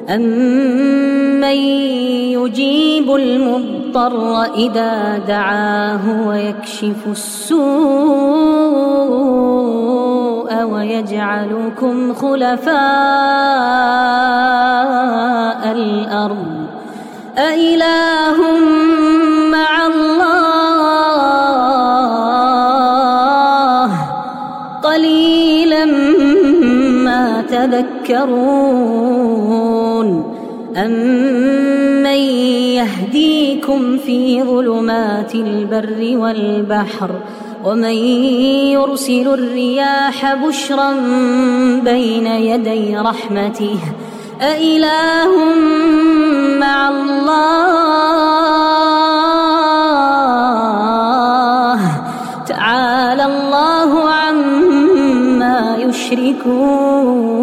أَمَّن يُجِيبُ الْمُضْطَرَّ إِذَا دَعَاهُ وَيَكْشِفُ السُّوءَ وَيَجْعَلُكُمْ خُلَفَاءَ الْأَرْضِ أَإِلَٰهٌ مَّعَ اللَّهِ قَلِيلًا مَّا تَذَكَّرُونَ أَمَّن يَهْدِيكُمْ فِي ظُلُمَاتِ الْبَرِّ وَالْبَحْرِ وَمَن يُرْسِلُ الرِّيَاحَ بُشْرًا بَيْنَ يَدَيْ رَحْمَتِهِ أَإِلَٰهٌ مَّعَ اللَّهِ تَعَالَى اللَّهُ عَمَّا يُشْرِكُونَ